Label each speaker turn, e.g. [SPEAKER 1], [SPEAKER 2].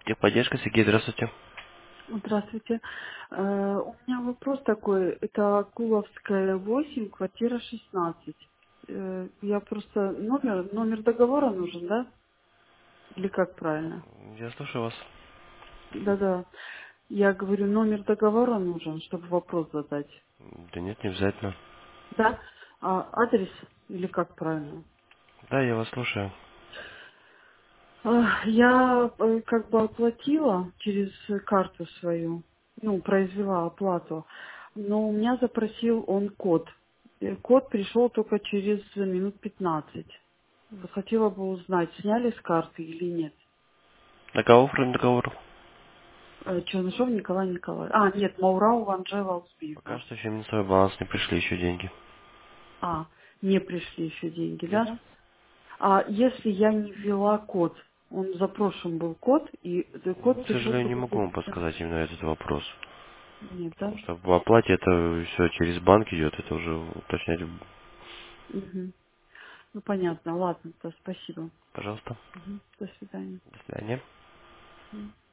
[SPEAKER 1] Техподдержка, Сергей, здравствуйте.
[SPEAKER 2] Здравствуйте. У меня вопрос такой. Это Куловская 8, квартира 16. Я просто номер договора нужен, да? Или как правильно?
[SPEAKER 1] Я слушаю вас.
[SPEAKER 2] Да-да. Я говорю, номер договора нужен, чтобы вопрос задать.
[SPEAKER 1] Да нет, не обязательно.
[SPEAKER 2] Да? А адрес или как правильно?
[SPEAKER 1] Да, я вас слушаю.
[SPEAKER 2] Я как бы оплатила через карту свою, ну, произвела оплату, но у меня запросил он код. Код пришел только через минут 15. Хотела бы узнать, сняли с карты или нет.
[SPEAKER 1] Договор, вроде договор.
[SPEAKER 2] Чернышов Николай Николаевич. А, нет, Маурау Анжела
[SPEAKER 1] Пока
[SPEAKER 2] Узбиевна.
[SPEAKER 1] что еще минусовой баланс не пришли еще деньги.
[SPEAKER 2] А, не пришли еще деньги, да?
[SPEAKER 1] Да.
[SPEAKER 2] А если я не ввела код, он запрошен был код, и код
[SPEAKER 1] К
[SPEAKER 2] пришел
[SPEAKER 1] сожалению, не
[SPEAKER 2] только
[SPEAKER 1] могу
[SPEAKER 2] через
[SPEAKER 1] вам
[SPEAKER 2] 15.
[SPEAKER 1] подсказать именно этот вопрос.
[SPEAKER 2] Нет, да?
[SPEAKER 1] Потому что в оплате это все через банк идет, это уже уточнять.
[SPEAKER 2] Мгм. Ну, понятно. Ладно, то спасибо.
[SPEAKER 1] Пожалуйста.
[SPEAKER 2] Мгм. До свидания.
[SPEAKER 1] До свидания.
[SPEAKER 2] Мгм.